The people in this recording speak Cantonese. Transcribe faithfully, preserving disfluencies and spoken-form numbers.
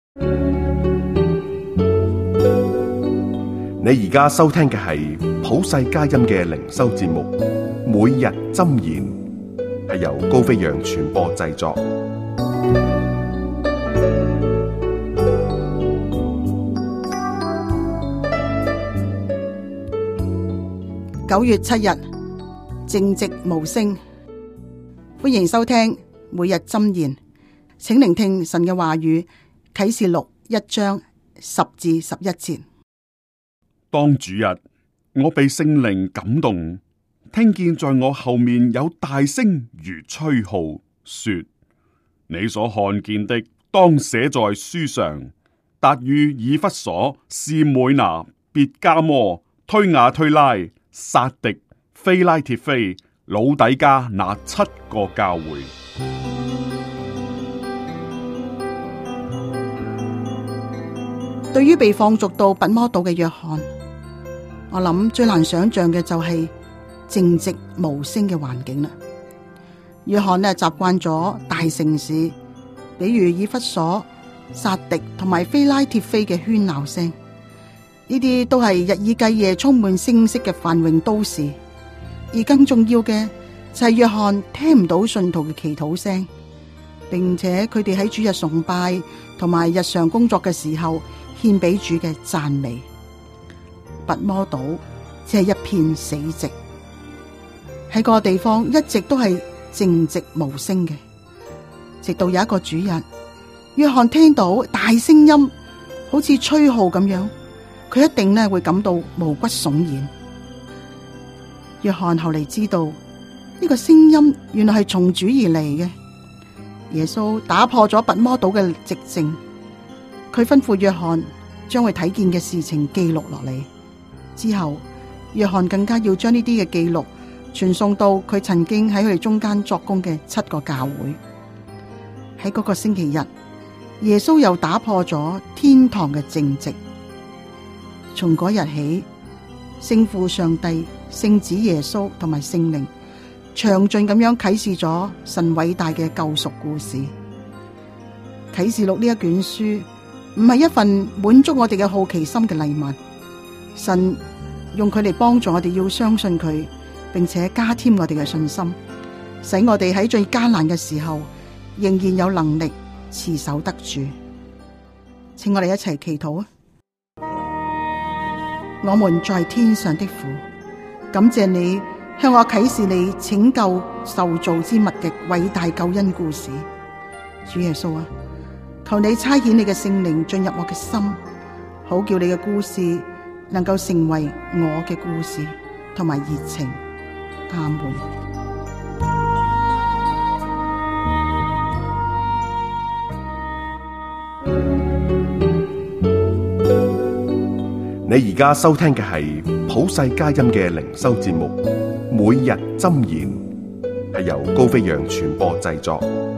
你而家收聽嘅係普世佳音嘅靈修節目，每日箴言，係由高飛揚傳播製作。 九月七日，正直無聲。歡迎收聽每日箴言，請聆聽神嘅話語。啟示錄一章十至十一節。 當主日，我被聖靈感動，聽見在我後面有大聲如吹號，說：你所看見的，當寫在書上，達於以弗所、士每拿、別迦摩、推雅推拉、撒狄、非拉鐵非、老底嘉那七個教會。 對於被放逐到拔摩島嘅約翰，我諗最難想象嘅就係靜寂無聲嘅環境啦。約翰呢習慣咗大城市，比如以弗所、撒狄同埋非拉鐵非嘅喧鬧聲，呢啲都係日以繼夜充滿聲色嘅繁榮都市。而更重要嘅就係約翰聽唔到信徒嘅祈禱聲，並且佢哋喺主日崇拜同埋日常工作嘅時候獻俾主嘅讚美。拔摩島只係一片死寂，喺嗰個地方一直都係靜寂無聲嘅，直到有一個主日，約翰聽到大聲音，好似吹號咁樣，佢一定咧會感到毛骨悚然。約翰後嚟知道呢個聲音原來係從主而嚟嘅，耶穌打破咗拔摩島嘅寂靜，佢吩咐約翰將佢睇見嘅事情記錄落嚟。之後，約翰更加要將呢啲嘅記錄傳送到佢曾經喺佢哋中間作工嘅七個教會。喺嗰個星期日，耶穌又打破咗天堂嘅靜寂。從嗰日起，聖父上帝、聖子耶穌同埋聖靈詳盡咁樣啟示咗神偉大嘅救贖故事。啟示錄呢一卷書唔係一份滿足我哋嘅好奇心嘅禮物，神用佢嚟幫助我哋要相信佢，並且加添我哋嘅信心，使我哋喺最艱難嘅時候仍然有能力持守得住。請我哋一齊祈禱啊！我們在天上的父，感謝你向我啟示你拯救受造之物嘅偉大救恩故事。主耶穌啊，求你差遣你嘅聖靈進入我嘅心，好叫你嘅故事能夠成為我嘅故事同埋熱情。阿門。 你而家收聽嘅係普世佳音嘅靈修節目，每日箴言，係由高飛揚傳播製作。